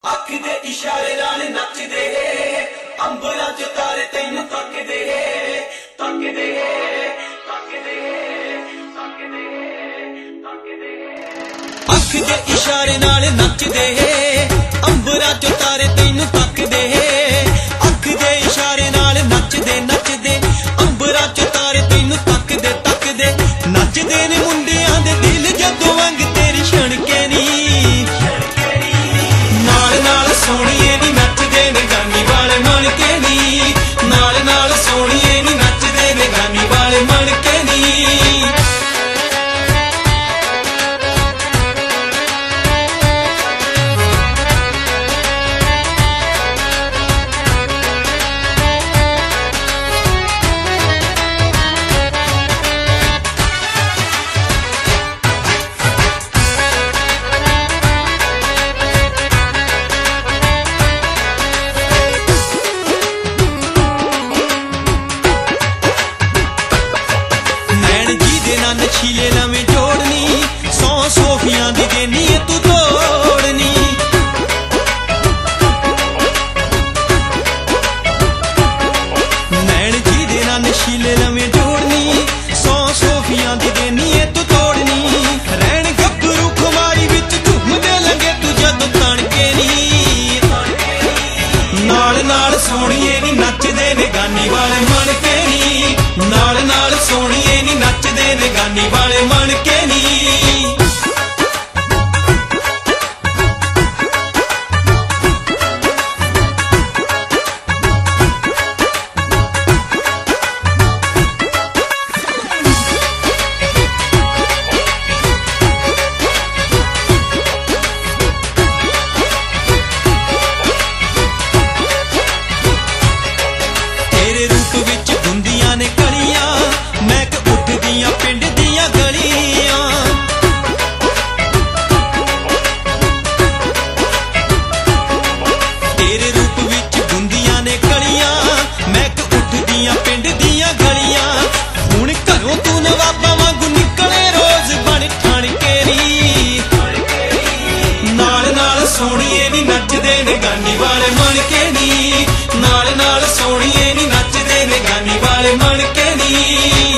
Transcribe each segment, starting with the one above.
ਅੱਖ ਦੇ ਇਸ਼ਾਰੇ ਨਾਲ ਨੱਚਦੇ ਅੰਬਰਾਂ ਚ ਤਾਰੇ ਤੈਨੂੰ ਤੱਕਦੇ ਤੱਕਦੇ ਤੱਕਦੇ ਤੱਕਦੇ ਤੱਕਦੇ ਅੱਖ ਦੇ ਇਸ਼ਾਰੇ ਨਾਲ ਨੱਚਦੇ ਅੰਬਰਾਂ ਚ ਤਾਰੇ ਤੈਨੂੰ ਤੱਕਦੇ ਅੱਖ ਦੇ ਇਸ਼ਾਰੇ ਨਾਲ ਨੱਚਦੇ ਨੱਚਦੇ ਅੰਬਰਾਂ ਚ ਤਾਰੇ ਤੈਨੂੰ ਤੱਕਦੇ ਤੱਕਦੇ ਨੱਚਦੇ ਨੇ ਮੁੰਡਿਆਂ ਦੇ ਦਿਲ ਜਦੋਂ ਵੰਗ ਤੇਰੀ ਛਣਕੇ ਨੀ ਸੋਹਣੀਏ ਨੀ ਨੱਚਦੇ ਨੇ ਗਾਨੀ ਵਾਲੇ ਮਣ ਕੇ ਨੀ ਨਾਲ ਨਾਲ ਸੋਹਣੀਏ ਨੀ ਨੱਚਦੇ ਨੇ ਗਾਨੀ ਵਾਲੇ ਮਣ ਕੇ ਨੀ ਨਸ਼ੀਲੇ ਨਵੇਂ ਜੋੜਨੀ ਸੌ ਸੋਫੀਆਂ ਦੀ ਦੇਨੀ ਤੂੰ ਤੋੜਨੀ ਨੈਣ ਜੀ ਦੇ ਨਾਲ ਨਸ਼ੀਲੇ ਨਵੇਂ ਜੋੜਨੀ ਸੌ ਸੋਫੀਆਂ ਦੀ ਦੇਨੀ ਤੂੰ ਤੋੜਨੀ ਰਹਿਣ ਗੱਭਰੂ ਖੁਮਾਰੀ ਵਿੱਚ ਝੂਮਦੇ ਲੰਗੇ ਤੂੰ ਜਦੋਂ ਤਣਕੇ ਨੀ ਨਾਲ ਨਾਲ ਸੋਹਣੀਏ ਨੀ ਨੱਚਦੇ ਨੇ ਗਾਨੀ ਵਾਲੇ ਮਣ ਕੇ ਨੀ ਨਾਲ ਨਾਲ ਸੋਹਣੀਏ ਨੀ ਨੱਚਦੇ ਨੇ ਗਾਨੀ ਵਾਲੇ ਮਣ ਕੇ ਨੀ ਤੇਰੇ ਰੂਪ ਵਿੱਚ ਹੁੰਦੀਆਂ ਨੇ ਕਲੀਆਂ ਮੈਂ ਕਿ ਉੱਠਦੀਆਂ ਪਿੰਡ ਦੀਆਂ ਗਲੀਆਂ ਤੇਰੇ ਰੂਪ ਵਿੱਚ ਹੁੰਦੀਆਂ ਨੇ ਕਲੀਆਂ ਮੈਂ ਕਿ ਉੱਠਦੀਆਂ ਪਿੰਡ ਦੀਆਂ ਗਲੀਆਂ ਹੁਣ ਘਰੋਂ ਤੂੰ ਨਵਾਬਾਂ ਵਾਂਗੂ ਨਿਕਲੇ ਰੋਜ਼ ਬਣ ਠਣ ਕੇ ਨੀ ਨਾਲ ਨਾਲ ਸੋਹਣੀਏ ਨੀ ਨੱਚਦੇ ਨੇ ਗਾਨੀ ਵਾਲੇ ਮਣ ਕੇ ਨੀ ਨਾਲ ਨਾਲ ਸੋਹਣੀਏ ਨੀ ਨੱਚਦੇ ਨੇ ਗਾਨੀ ਵਾਲੇ ਮਣ ਕੇ ਨੀ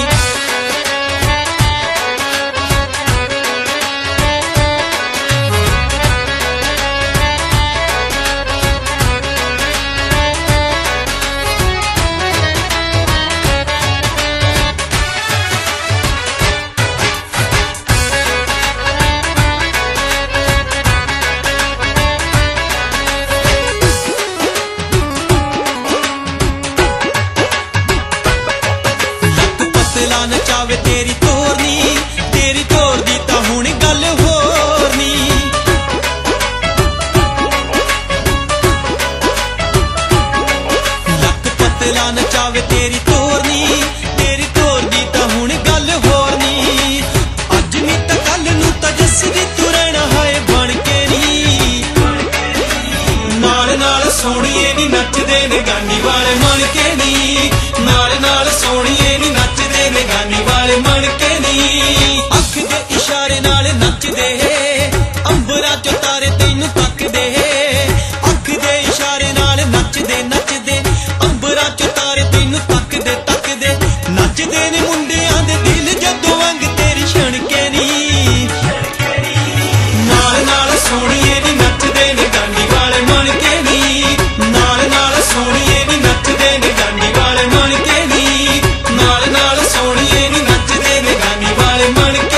ਨਚਾਵੇ ਤੇਰੀ ਤੋਰ ਦੀ ਤਾਂ ਹੁਣ ਗੱਲ ਹੋਰ ਨੀ ਲੱਕ ਪਤਲਾ ਨਚਾਵੇ ਤੇਰੀ ਤੋਰ ਦੀ ਤਾਂ ਹੁਣ ਗੱਲ ਹੋਰ ਨੀ ਅੱਜ ਨੀ ਤਾਂ ਕੱਲ ਨੂੰ ਤਾਂ ਜੱਸਦੀ ਤੂੰ ਰਹਿਣਾ ਹੈ ਬਣ ਕੇ ਨੀ ਨਾਲ ਨਾਲ ਸੋਹਣੀਏ ਨੀ ਨੱਚਦੇ ਨੇ ਗਾਨੀ ਵਾਲੇ ਮਣ ਕੇ ਨੀ ਨਾਲ ਨਾਲ ਸੋਹਣੀਏ ਨੀ ਨੱਚਦੇ ਨੇ ਗਾਨੀ ਵਾਲੇ ਮਣ ਕੇ ਨੀ ਅੱਖ ਦੇ ਇਸ਼ਾਰੇ ਨਾਲ ਨੱਚਦੇ ਅੰਬਰਾਂ ਚ ਤਾਰੇ ਤੈਨੂੰ ਤੱਕਦੇ ਅੱਖ ਦੇ ਇਸ਼ਾਰੇ ਨਾਲ ਨੱਚਦੇ ਨੱਚਦੇ ਅੰਬਰਾਂ ਚ ਤਾਰੇ ਤੈਨੂੰ ਤੱਕਦੇ ਤੱਕਦੇ ਨੱਚਦੇ ਨੇ ਮੁੰਡਿਆਂ ਦੇ ਦਿਲ ਜਦੋਂ ਵੰਗ ਤੇਰੀ ਛਣਕੇ ਨੀ ਨਾਲ ਨਾਲ ਸੋਹਣੀਏ ਨੀ ਨੱਚਦੇ ਨੇ ਗਾਨੀ ਵਾਲੇ ਮਣ ਕੇ ਨੀ ਨਾਲ ਨਾਲ ਸੋਹਣੀਏ ਨੀ ਨੱਚਦੇ ਨੇ ਗਾਨੀ ਵਾਲੇ ਮਣ ਕੇ ਨੀ ਨਾਲ ਨਾਲ ਸੋਹਣੀਏ ਨੀ ਨੱਚਦੇ ਨੇ ਗਾਨੀ ਵਾਲੇ ਮਣ ਕੇ